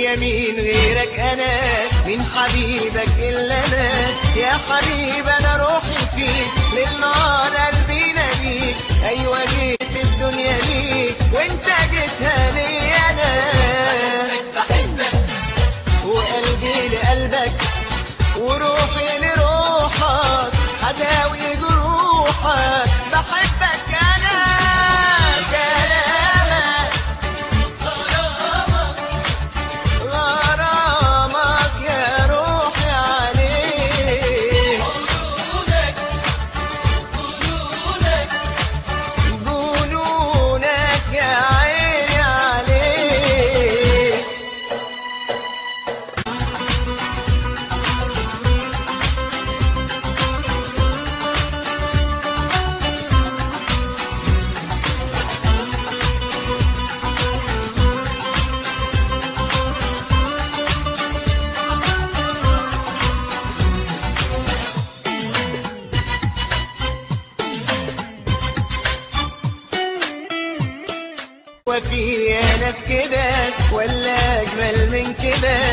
ليا مين غيرك انا، مين حبيبك الا انا. يا حبيب انا روحي فيك، للنار قلبي ناديك. ايوه جيت الدنيا ليك وانت جيتها لي انا. وقلبي لقلبك وروحي لروحك، هداوي جروحك بحبك انا. كلامك غرامك يا روحي عليك، جنونك يا عيني عليك. وفي يا ناس كده ولا اجمل من كده،